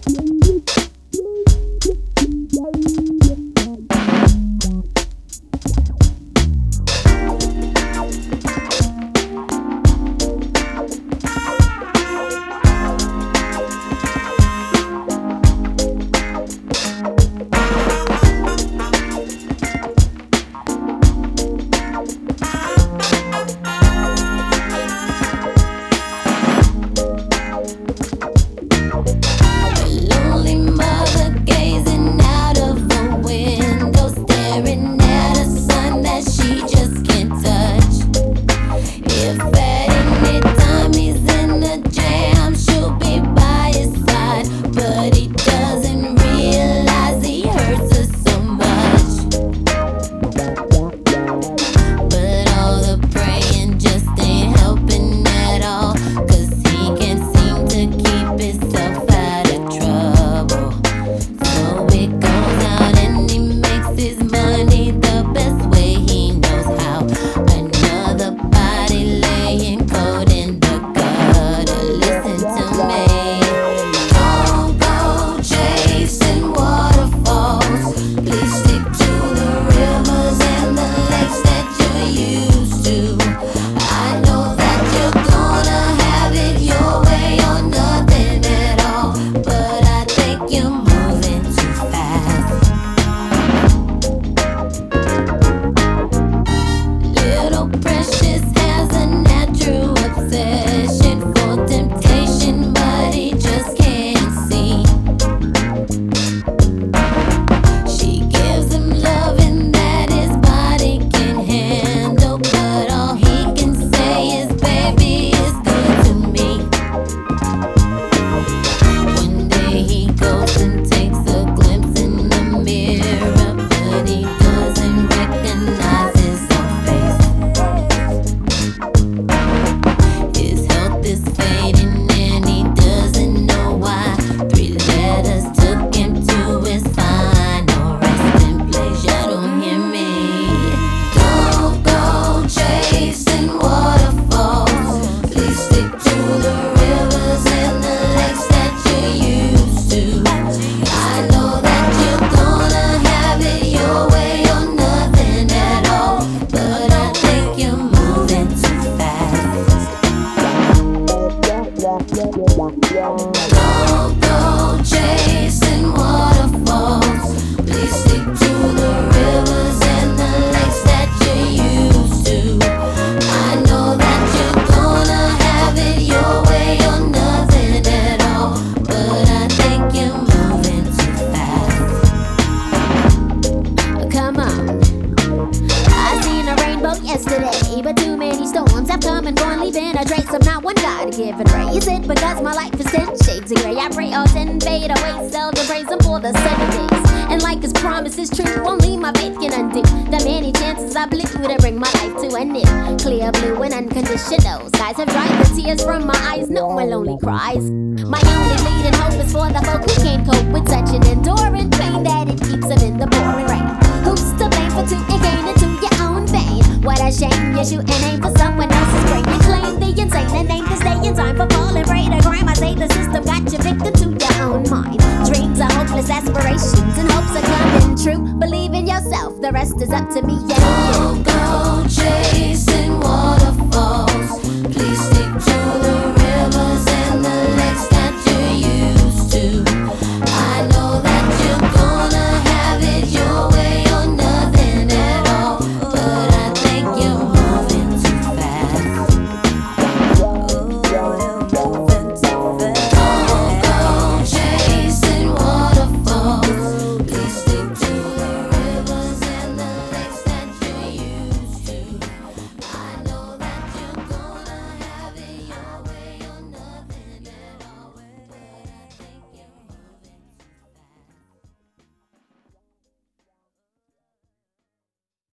yesterday, but too many storms have come and gone, leaving a trace of not one God-given ray. Is it because my life is 10 shades of gray? I pray all sin fade away, seldom praise him for the 7 days. And like his promise is true, only my faith can undo the many chances I blew to bring my life to an end. Clear blue and unconditional skies have dried the tears from my eyes, no more lonely cries. My only leading hope is for the folk who can't cope with such an enduring pain that it keeps them in the pouring rain. Who's to blame for two and gain into your own vein? What a shame, you shoot an aim for someone else's brain. You claim the insane and aim to stay in time for falling prey to crime. I say the system got you victim to your own mind. Dreams are hopeless aspirations and hopes are coming true. Believe in yourself, the rest is up to me and you.